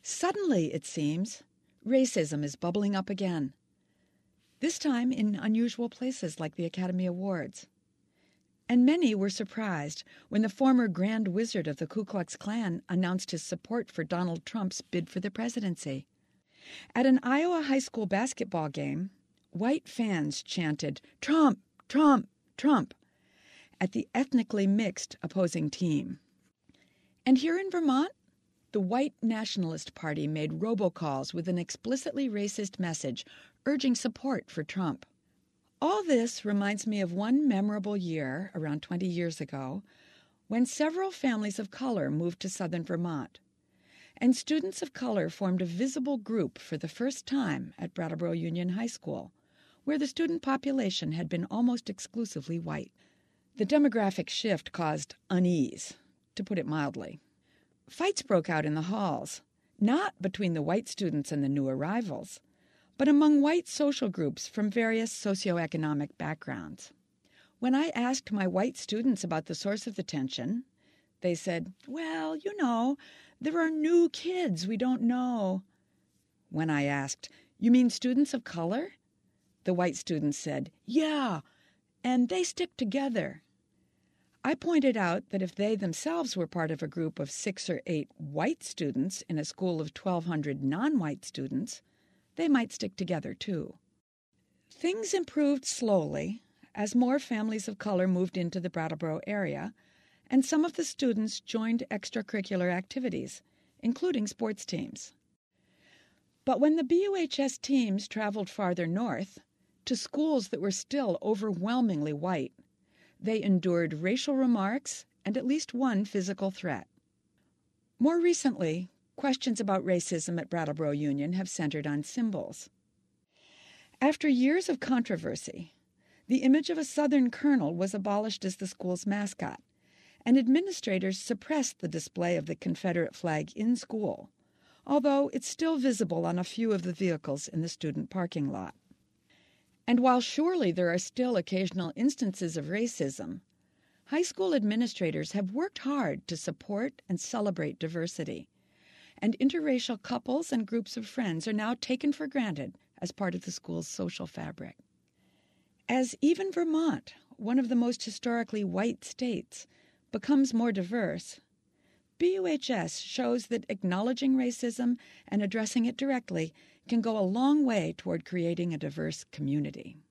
Suddenly, it seems, racism is bubbling up again. This time in unusual places like the Academy Awards. And many were surprised when the former Grand Wizard of the Ku Klux Klan announced his support for Donald Trump's bid for the presidency. At an Iowa high school basketball game, white fans chanted, "Trump, Trump, Trump," at the ethnically mixed opposing team. And here in Vermont, the White Nationalist Party made robocalls with an explicitly racist message urging support for Trump. All this reminds me of one memorable year, around 20 years ago, when several families of color moved to southern Vermont, and students of color formed a visible group for the first time at Brattleboro Union High School, where the student population had been almost exclusively white. The demographic shift caused unease, to put it mildly. Fights broke out in the halls, not between the white students and the new arrivals, but among white social groups from various socioeconomic backgrounds. When I asked my white students about the source of the tension, they said, "Well, there are new kids we don't know." When I asked, "You mean students of color?" the white students said, "Yeah, and they stick together." I pointed out that if they themselves were part of a group of 6 or 8 white students in a school of 1,200 non-white students, they might stick together too. Things improved slowly as more families of color moved into the Brattleboro area, and some of the students joined extracurricular activities, including sports teams. But when the BUHS teams traveled farther north, to schools that were still overwhelmingly white, they endured racial remarks and at least one physical threat. More recently, questions about racism at Brattleboro Union have centered on symbols. After years of controversy, the image of a Southern colonel was abolished as the school's mascot, and administrators suppressed the display of the Confederate flag in school, although it's still visible on a few of the vehicles in the student parking lot. And while surely there are still occasional instances of racism, high school administrators have worked hard to support and celebrate diversity, and interracial couples and groups of friends are now taken for granted as part of the school's social fabric. As even Vermont, one of the most historically white states, becomes more diverse, BUHS shows that acknowledging racism and addressing it directly can go a long way toward creating a diverse community.